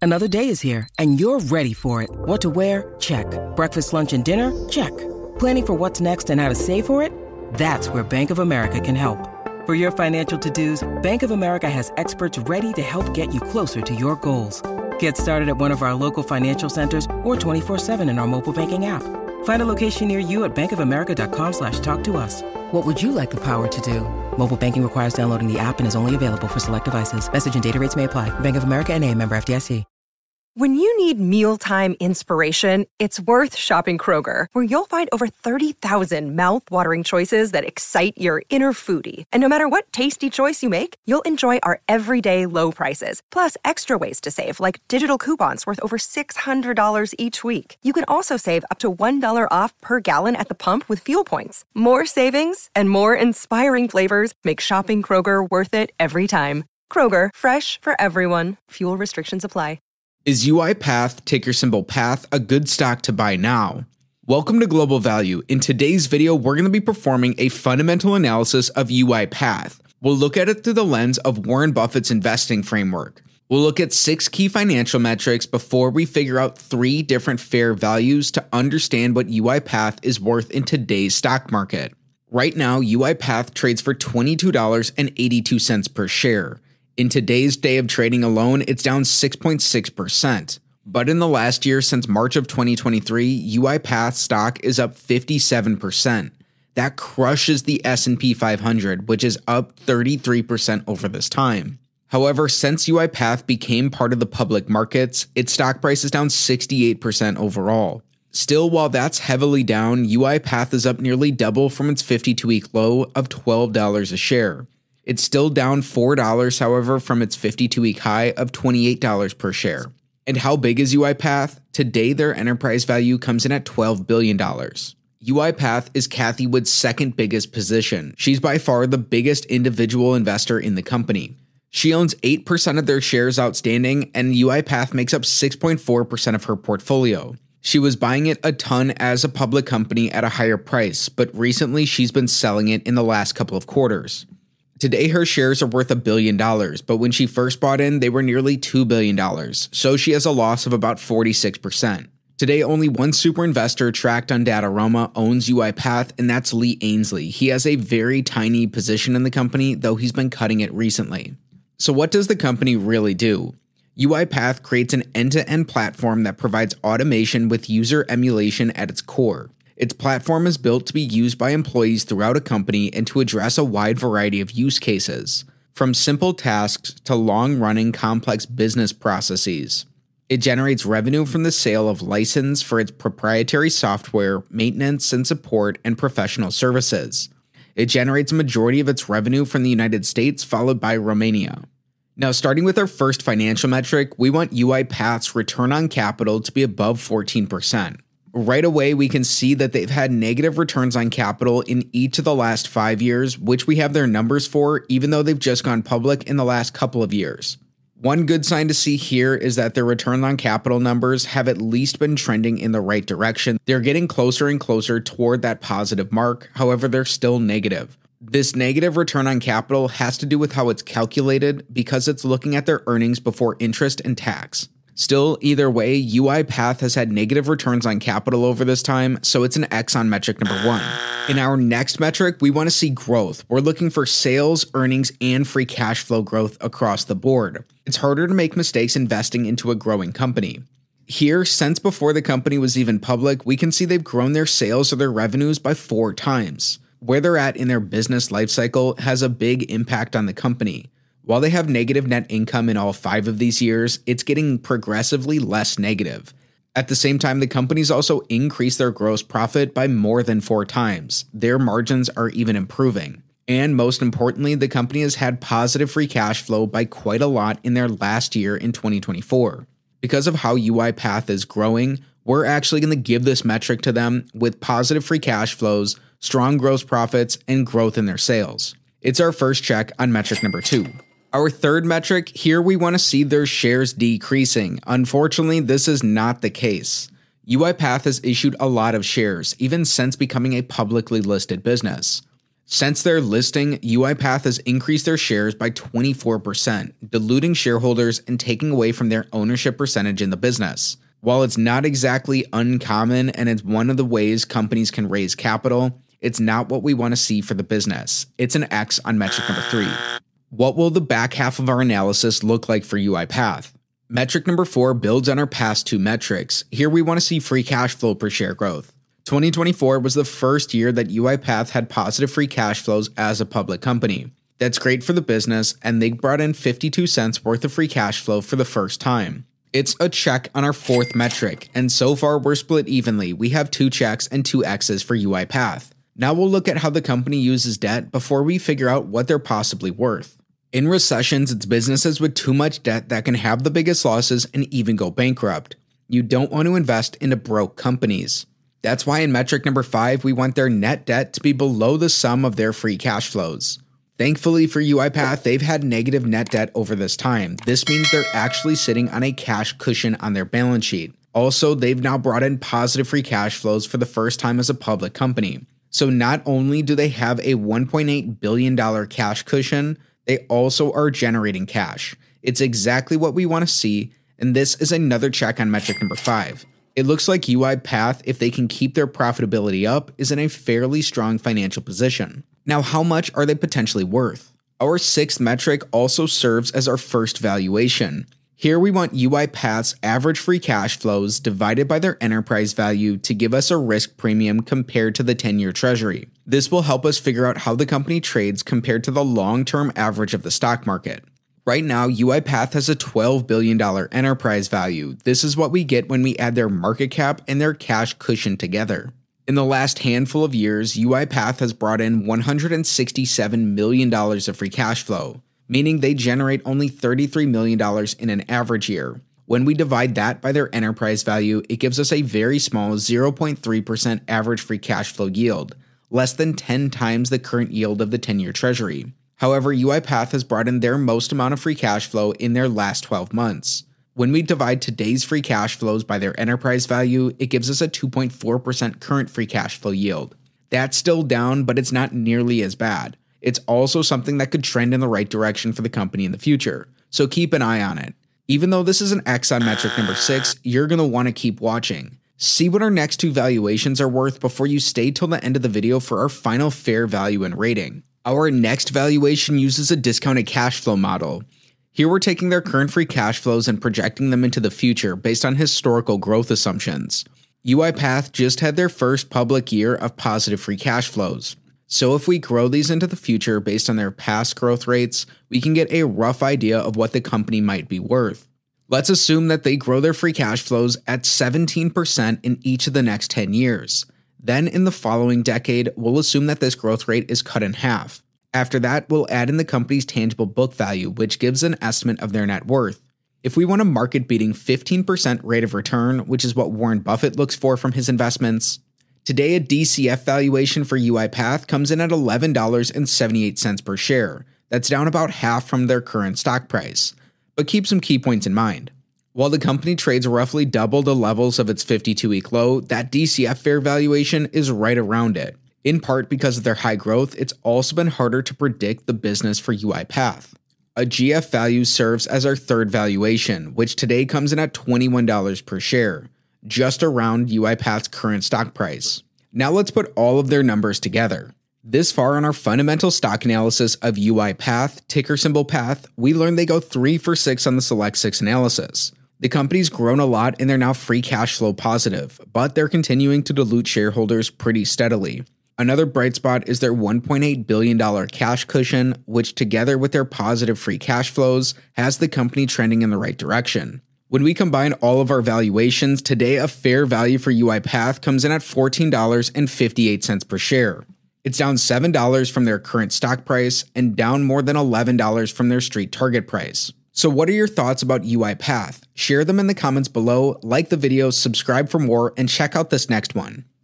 Another day is here, and you're ready for it. What to wear? Check. Breakfast, lunch, and dinner? Check. Planning for what's next and how to save for it? That's where Bank of America can help. For your financial to-dos, Bank of America has experts ready to help get you closer to your goals. Get started at one of our local financial centers or 24/7 in our mobile banking app. Find a location near you at bankofamerica.com/talktous. What would you like the power to do? Mobile banking requires downloading the app and is only available for select devices. Message and data rates may apply. Bank of America N.A., member FDIC. When you need mealtime inspiration, it's worth shopping Kroger, where you'll find over 30,000 mouth-watering choices that excite your inner foodie. And no matter what tasty choice you make, you'll enjoy our everyday low prices, plus extra ways to save, like digital coupons worth over $600 each week. You can also save up to $1 off per gallon at the pump with fuel points. More savings and more inspiring flavors make shopping Kroger worth it every time. Kroger, fresh for everyone. Fuel restrictions apply. Is UiPath, ticker symbol PATH, a good stock to buy now? Welcome to Global Value. In today's video, we're going to be performing a fundamental analysis of UiPath. We'll look at it through the lens of Warren Buffett's investing framework. We'll look at 6 key financial metrics before we figure out 3 different fair values to understand what UiPath is worth in today's stock market. Right now, UiPath trades for $22.82 per share. In today's day of trading alone, it's down 6.6%. But in the last year, since March of 2023, UiPath stock is up 57%. That crushes the S&P 500, which is up 33% over this time. However, since UiPath became part of the public markets, its stock price is down 68% overall. Still, while that's heavily down, UiPath is up nearly double from its 52-week low of $12 a share. It's still down $4, however, from its 52-week high of $28 per share. And how big is UiPath? Today, their enterprise value comes in at $12 billion. UiPath is Cathie Wood's second biggest position. She's by far the biggest individual investor in the company. She owns 8% of their shares outstanding, and UiPath makes up 6.4% of her portfolio. She was buying it a ton as a public company at a higher price, but recently she's been selling it in the last couple of quarters. Today, her shares are worth $1 billion, but when she first bought in, they were nearly $2 billion, so she has a loss of about 46%. Today, only one super investor tracked on Dataroma owns UiPath, and that's Lee Ainsley. He has a very tiny position in the company, though he's been cutting it recently. So what does the company really do? UiPath creates an end-to-end platform that provides automation with user emulation at its core. Its platform is built to be used by employees throughout a company and to address a wide variety of use cases, from simple tasks to long-running complex business processes. It generates revenue from the sale of license for its proprietary software, maintenance and support, and professional services. It generates a majority of its revenue from the United States, followed by Romania. Now, starting with our first financial metric, we want UiPath's return on capital to be above 14%. Right away, we can see that they've had negative returns on capital in each of the last 5 years, which we have their numbers for, even though they've just gone public in the last couple of years. One good sign to see here is that their return on capital numbers have at least been trending in the right direction. They're getting closer and closer toward that positive mark, however, they're still negative. This negative return on capital has to do with how it's calculated because it's looking at their earnings before interest and tax. Still, either way, UiPath has had negative returns on capital over this time, so it's an X on metric number 1. In our next metric, we want to see growth. We're looking for sales, earnings, and free cash flow growth across the board. It's harder to make mistakes investing into a growing company. Here, since before the company was even public, we can see they've grown their sales or their revenues by 4 times. Where they're at in their business lifecycle has a big impact on the company. While they have negative net income in all 5 of these years, it's getting progressively less negative. At the same time, the company's also increased their gross profit by more than 4 times. Their margins are even improving. And most importantly, the company has had positive free cash flow by quite a lot in their last year in 2024. Because of how UiPath is growing, we're actually going to give this metric to them with positive free cash flows, strong gross profits, and growth in their sales. It's our first check on metric number 2. Our third metric, here we want to see their shares decreasing. Unfortunately, this is not the case. UiPath has issued a lot of shares, even since becoming a publicly listed business. Since their listing, UiPath has increased their shares by 24%, diluting shareholders and taking away from their ownership percentage in the business. While it's not exactly uncommon and it's one of the ways companies can raise capital, it's not what we want to see for the business. It's an X on metric number 3. What will the back half of our analysis look like for UiPath? Metric number 4 builds on our past 2 metrics. Here we want to see free cash flow per share growth. 2024 was the first year that UiPath had positive free cash flows as a public company. That's great for the business, and they brought in 52 cents worth of free cash flow for the first time. It's a check on our 4th metric, and so far we're split evenly. We have 2 checks and 2 X's for UiPath. Now we'll look at how the company uses debt before we figure out what they're possibly worth. In recessions, it's businesses with too much debt that can have the biggest losses and even go bankrupt. You don't want to invest into broke companies. That's why in metric number 5, we want their net debt to be below the sum of their free cash flows. Thankfully for UiPath, they've had negative net debt over this time. This means they're actually sitting on a cash cushion on their balance sheet. Also, they've now brought in positive free cash flows for the first time as a public company. So not only do they have a $1.8 billion cash cushion, they also are generating cash. It's exactly what we want to see, and this is another check on metric number 5. It looks like UiPath, if they can keep their profitability up, is in a fairly strong financial position. Now, how much are they potentially worth? Our 6th metric also serves as our first valuation. Here we want UiPath's average free cash flows divided by their enterprise value to give us a risk premium compared to the 10-year treasury. This will help us figure out how the company trades compared to the long-term average of the stock market. Right now, UiPath has a $12 billion enterprise value. This is what we get when we add their market cap and their cash cushion together. In the last handful of years, UiPath has brought in $167 million of free cash flow, meaning they generate only $33 million in an average year. When we divide that by their enterprise value, it gives us a very small 0.3% average free cash flow yield, less than 10 times the current yield of the 10-year treasury. However, UiPath has brought in their most amount of free cash flow in their last 12 months. When we divide today's free cash flows by their enterprise value, it gives us a 2.4% current free cash flow yield. That's still down, but it's not nearly as bad. It's also something that could trend in the right direction for the company in the future, so keep an eye on it. Even though this is an X on metric number 6, you're going to want to keep watching. See what our next 2 valuations are worth before you stay till the end of the video for our final fair value and rating. Our next valuation uses a discounted cash flow model. Here we're taking their current free cash flows and projecting them into the future based on historical growth assumptions. UiPath just had their first public year of positive free cash flows. So if we grow these into the future based on their past growth rates, we can get a rough idea of what the company might be worth. Let's assume that they grow their free cash flows at 17% in each of the next 10 years. Then in the following decade, we'll assume that this growth rate is cut in half. After that, we'll add in the company's tangible book value, which gives an estimate of their net worth. If we want a market-beating 15% rate of return, which is what Warren Buffett looks for from his investments, today a DCF valuation for UiPath comes in at $11.78 per share. That's down about half from their current stock price. But keep some key points in mind. While the company trades roughly double the levels of its 52-week low, that DCF fair valuation is right around it. In part because of their high growth, it's also been harder to predict the business for UiPath. A GF value serves as our 3rd valuation, which today comes in at $21 per share, just around UiPath's current stock price. Now let's put all of their numbers together. This far on our fundamental stock analysis of UiPath, ticker symbol PATH, we learned they go 3 for 6 on the Select 6 analysis. The company's grown a lot and they're now free cash flow positive, but they're continuing to dilute shareholders pretty steadily. Another bright spot is their $1.8 billion cash cushion, which together with their positive free cash flows has the company trending in the right direction. When we combine all of our valuations, today a fair value for UiPath comes in at $14.58 per share. It's down $7 from their current stock price and down more than $11 from their street target price. So what are your thoughts about UiPath? Share them in the comments below, like the video, subscribe for more, and check out this next one.